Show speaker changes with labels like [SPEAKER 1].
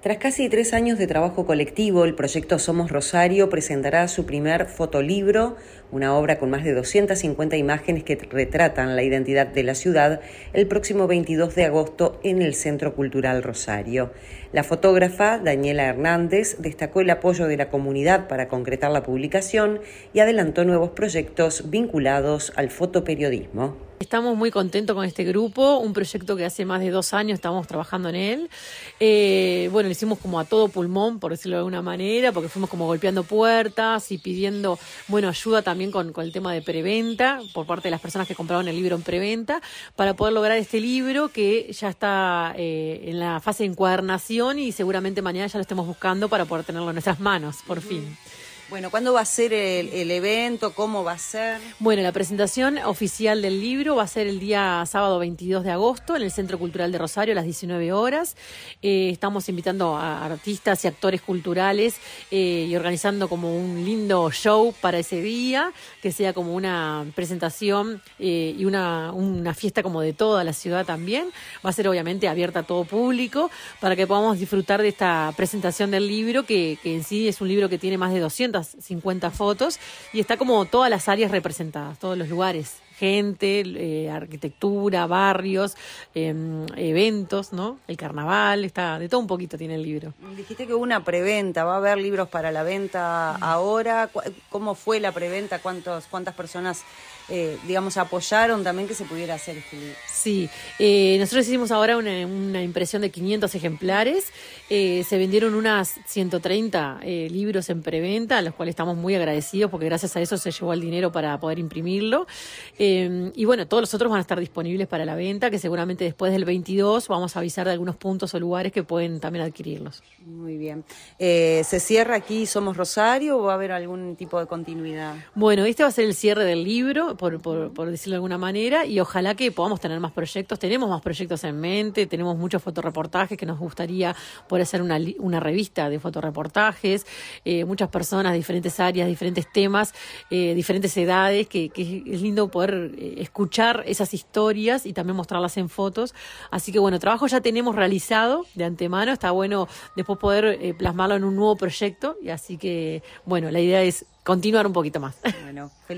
[SPEAKER 1] Tras casi 3 años de trabajo colectivo, el proyecto Somos Rosario presentará su primer fotolibro, una obra con más de 250 imágenes que retratan la identidad de la ciudad, el próximo 22 de agosto en el Centro Cultural Rosario. La fotógrafa, Daniela Hernández, destacó el apoyo de la comunidad para concretar la publicación y adelantó nuevos proyectos vinculados al fotoperiodismo.
[SPEAKER 2] Estamos muy contentos con este grupo, un proyecto que hace más de 2 años estamos trabajando en él. Lo hicimos como a todo pulmón, por decirlo de alguna manera, porque fuimos como golpeando puertas y pidiendo, ayuda también con el tema de preventa, por parte de las personas que compraron el libro en preventa, para poder lograr este libro que ya está en la fase de encuadernación y seguramente mañana ya lo estemos buscando para poder tenerlo en nuestras manos, por fin.
[SPEAKER 1] Bueno, ¿cuándo va a ser el evento? ¿Cómo va a ser?
[SPEAKER 2] Bueno, la presentación oficial del libro va a ser el día sábado 22 de agosto en el Centro Cultural de Rosario a las 19 horas. Estamos invitando a artistas y actores culturales y organizando como un lindo show para ese día, que sea como una presentación y una fiesta como de toda la ciudad también. Va a ser obviamente abierta a todo público para que podamos disfrutar de esta presentación del libro, que en sí es un libro que tiene más de 250 fotos y está como todas las áreas representadas, todos los lugares, gente, arquitectura, barrios, eventos, ¿no? El carnaval, está de todo un poquito tiene el libro.
[SPEAKER 1] Dijiste que hubo una preventa, ¿va a haber libros para la venta ahora? ¿Cómo fue la preventa? ¿Cuántas personas, apoyaron también que se pudiera hacer este libro?
[SPEAKER 2] Sí, nosotros hicimos ahora una impresión de 500 ejemplares, se vendieron unas 130 libros en preventa, a los cuales estamos muy agradecidos porque gracias a eso se llevó el dinero para poder imprimirlo. Todos los otros van a estar disponibles para la venta, que seguramente después del 22 vamos a avisar de algunos puntos o lugares que pueden también adquirirlos.
[SPEAKER 1] Muy bien. ¿Se cierra aquí Somos Rosario o va a haber algún tipo de continuidad?
[SPEAKER 2] Bueno, este va a ser el cierre del libro, por decirlo de alguna manera, y ojalá que podamos tener más proyectos. Tenemos más proyectos en mente, tenemos muchos fotoreportajes que nos gustaría poder hacer una revista de fotoreportajes, muchas personas de diferentes áreas, diferentes temas, diferentes edades, que es lindo poder escuchar esas historias y también mostrarlas en fotos. Así que trabajo ya tenemos realizado de antemano, está bueno después poder plasmarlo en un nuevo proyecto, y así que la idea es continuar un poquito más.
[SPEAKER 1] Bueno,